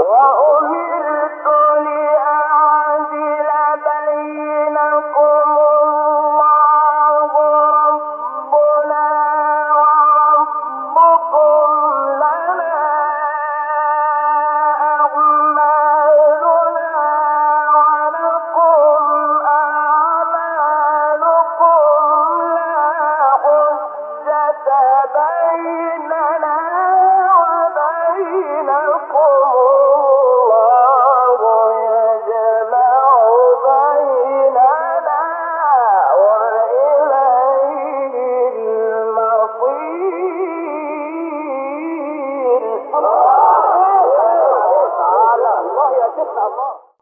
وأمرت لأعدل بينكم الله ربنا وربكم لنا أعمالنا ولكم أعمالكم لا حجة بيننا